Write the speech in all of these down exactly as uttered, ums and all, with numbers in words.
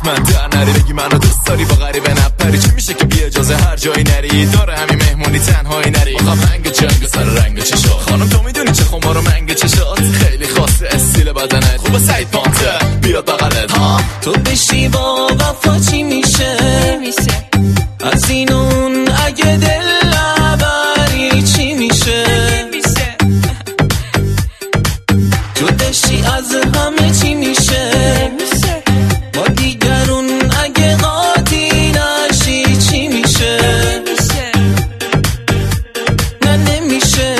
حتما در نری بگی منو دوست داری با غریبه نپری. چی میشه که بی اجازه هر جایی نری؟ داره همین مهمونی تنهایی نری. آخه رنگ جنگ سر رنگ چشات خانم تو میدونی چه خمار و منگ چشات خیلی خاصه استیل بدنت خوبه سعید پانتر بیاد بغلت ها. تو بشی با وفا چی میشه؟ از این اون اگه دل نبری چی میشه؟ جداشی از همه چی میشه؟ با دیگرون اگه قاطی نشی چی میشه؟ نه نمیشه.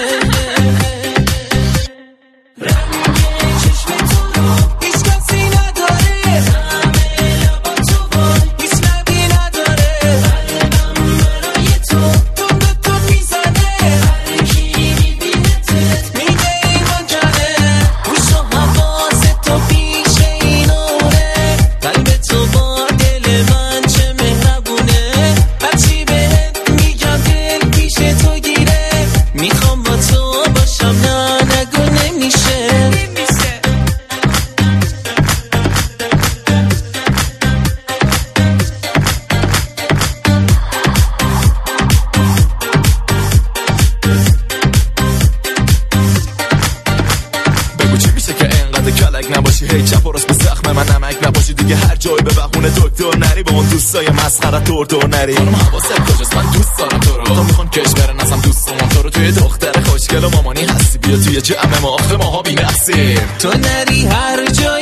نباشی هی چپ و راست به زخم من نمک نباشی دیگه هر جایی به بهونه دکتر نری با اون دوستای مسخره دور دور نری. خانم حواست کجاست من دوست دارم تو رو تو میخوان کش برن اصلا دوست دارم تو رو توی دختر خوشگل و مامانی هستی بیا توی جمع ما آخه ماها بی‌نقصیم تو نری هر جا